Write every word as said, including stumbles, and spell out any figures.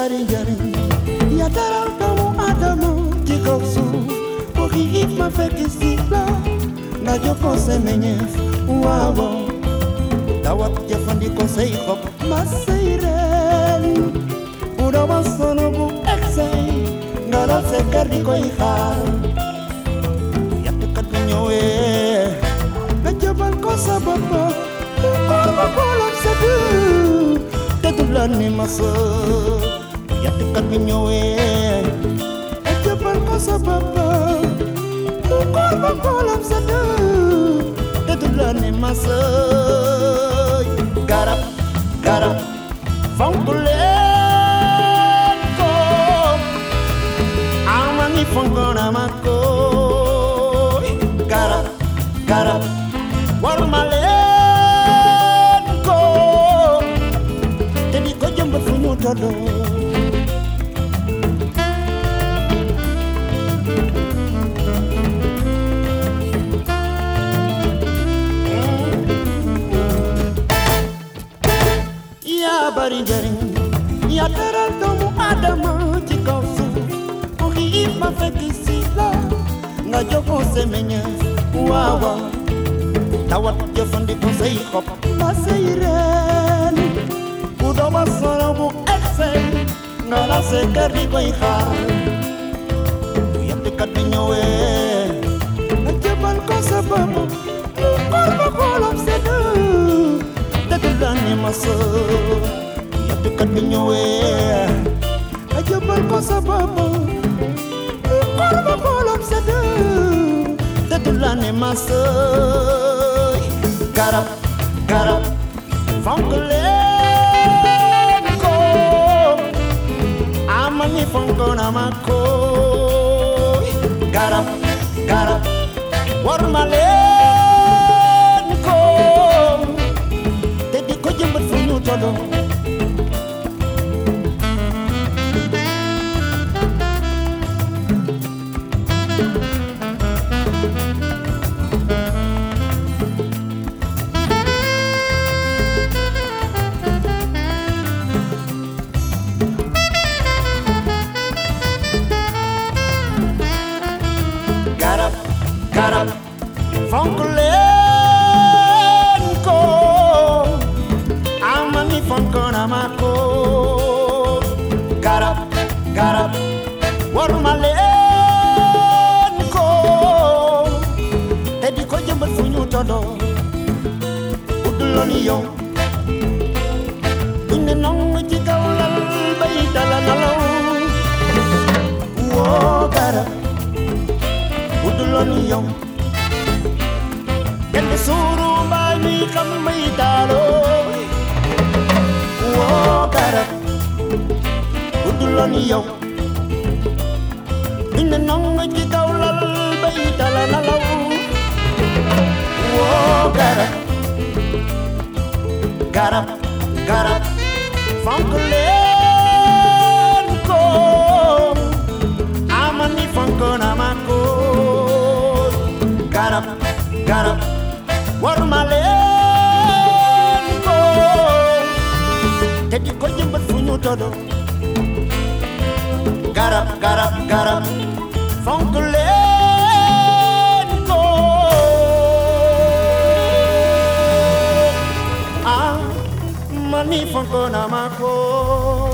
bari njariñ ya teral doomu Adama ci kaw suuf ko xiif ma fekk si la nga jox ko sa meññeef waaw tawat jëfandikoo say xob ma say reen bu dama sono bu eksay nga dal sa kër di koy xaar yàttkat bi ñëwee nga jëbal ko sa bopp koor ba koolam sa dëgg te du la ni masa yàttkat bi ñëwee nga jëbal ko sa bopp koor ba koolam sa dëgg te du la ni masa garab garab fonk leen ko ama ngi fonk na ma ko garab garab war ma leen ko te di ko jëmbat fu ñu tolloo bari njariñ ya teral doomu Adama ci kaw suuf ku xiif ma fekk si la nga jox ko sa meññeef waaw waaw tawat jëfandikoo say xob ma say reen bu dooma solo bu eksay nga la sa kër di koy xaar bu yàttkat bi ñëwee nga jëbal ko sa bopp koor ba koolam sa dëgg te du la ni masa yàttkat bi ñëwee nga jëbal ko sa bopp koor ba koolam sa dëgg te du la ni masa garab garab fonk leen ko ama ngi fonk na ma ko garab garab war ma leen ko te di ko jëmbat fu ñu tolloo garab garab fonk leen ko ama ngi fonk na ma ko garab garab war ma leen ko te di ko jëmbat fu ñu tolloo udduloon yow buñ ne nong ci kaw lal bay dala nalaw woo garab udduloon yow kenn suuru mbaay mi xam may taaloo woo garab udduloon yow buñ ne nong ci kaw lal bay dala nalaw woo garab garab garab fonk leen ko ama ni fonk na ma ko garab garab war ma leen ko te di ko jëmbat fu ñu tolloo garab garab garab fonk leen ko ah ma ni fonk na ma ko